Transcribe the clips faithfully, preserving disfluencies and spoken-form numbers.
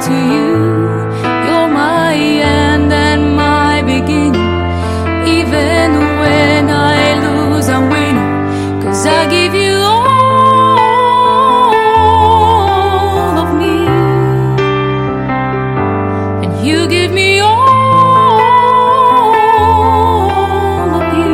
to you. You're my end and my beginning. Even when I lose, I'm winning, 'cause I give you all of me, and you give me all of you.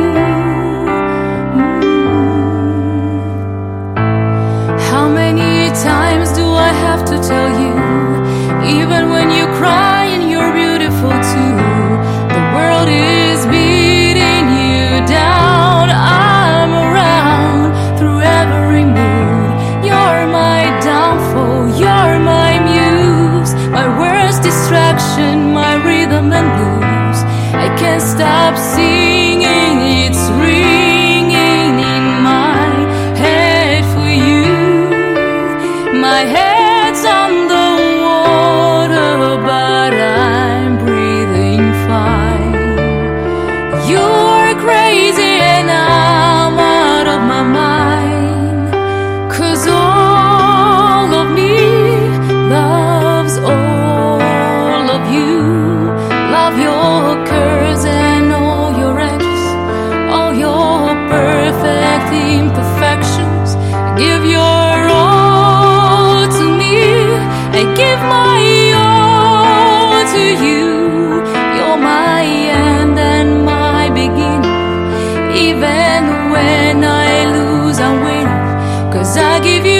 Mm. How many times do I have to tell you, even when you cry and you're beautiful too, the world is beating you down. I'm around through every mood. You're my downfall, you're my muse, my worst distraction, my rhythm and blues. I can't stop singing, it's ringing in my head for you. My head's on the water, but I'm breathing fine. You're crazy and I'm out of my mind, 'cause all of me loves all of you. Love your curves and all your edges, all your perfect imperfections. Give your all to me, I give my all to you. You're my end and my beginning. Even when I lose, I'm winning, 'cause I give you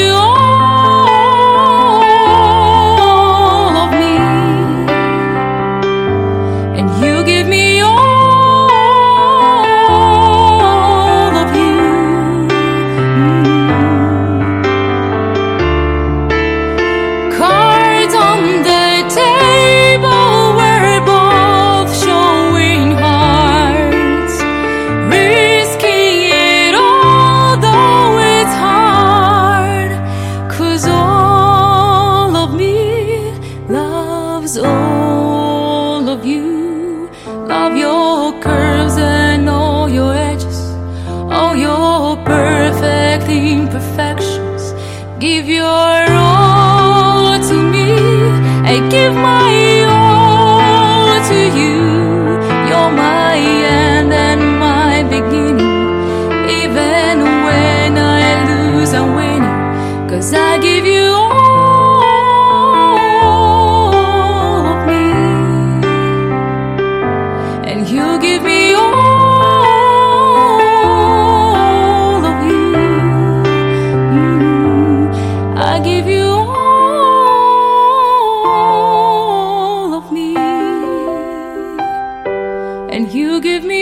all of me, and you give me all of you. Mm. Cards on the table, we're both showing hearts, risking it all, though it's hard, 'cause all of me loves all of you. Love your curves and all your edges, all your perfect imperfections. Give your all to me, I give my all to you. You're my end and my beginning. Even when I lose, I'm winning, 'cause I give you all of me, and you give me all of you. Mm. I give you all of me, and you give me